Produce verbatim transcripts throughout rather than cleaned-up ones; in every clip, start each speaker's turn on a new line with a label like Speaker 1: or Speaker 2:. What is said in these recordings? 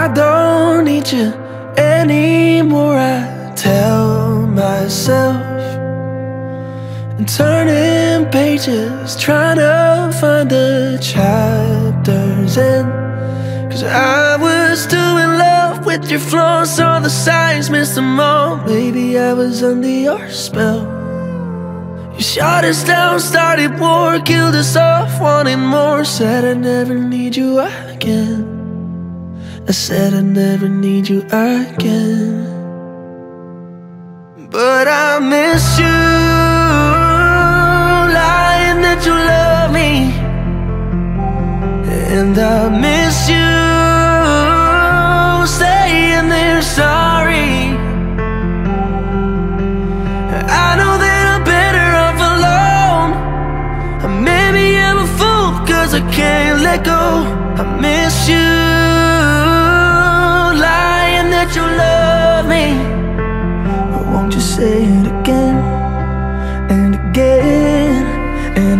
Speaker 1: I don't need you anymore, I tell myself. And turning pages, trying to find the chapters in. Cause I was too in love with your flaws, saw the signs, missed them all. Maybe I was under your spell. You shot us down, started war, killed us off, wanting more. Said I'd never need you again. I said I'd never need you again. But I miss you, lying that you love me. And I miss you, saying they're sorry. I know that I'm better off alone. Maybe I'm a fool cause I can't let go. I miss you, lying that you love me. But won't you say it again and again and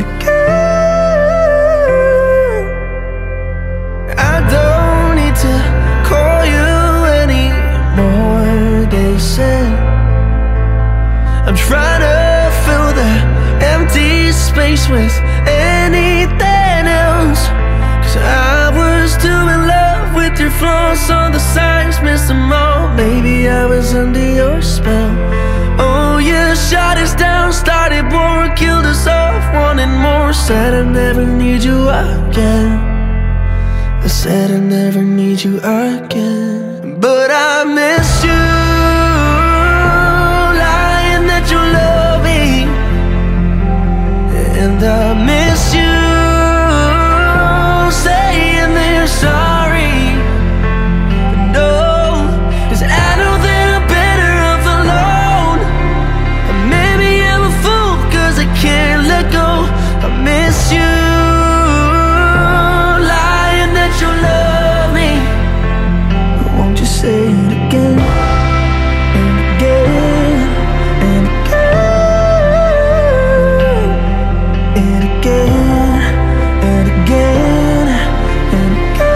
Speaker 1: again? I don't need to call you anymore, they said. I'm trying to fill the empty space with anything else. Cause I was too in love with your flaws, saw the signs, missed them all. Maybe I was under your spell. Oh, you shot us down, started war, killed us off, wanting more. Said I'd never need you again. I said I'd never need you again. But I miss you, lying that you love me. And I miss you, saying they're sorry. No, cause I know that I'm better off alone. Maybe I'm a fool cause I can't let go. I miss you, lying that you love me. But won't you say it again and again and again and again and again and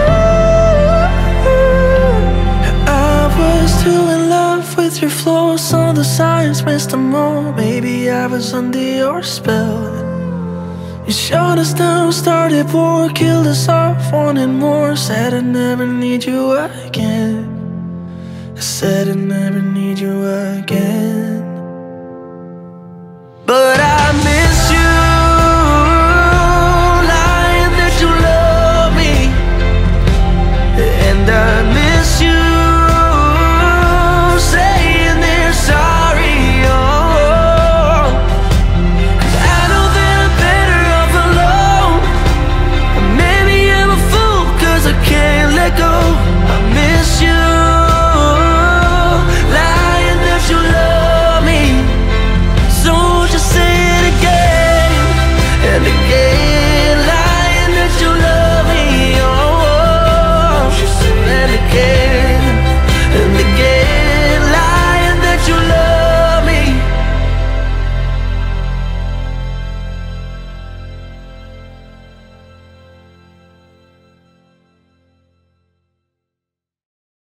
Speaker 1: again? I was too in love with your flaws, saw the signs, missed them all. Maybe I was under your spell. You shot us down, started war, killed us off, wanting more. Said I'd never need you again. I said I'd never need you again.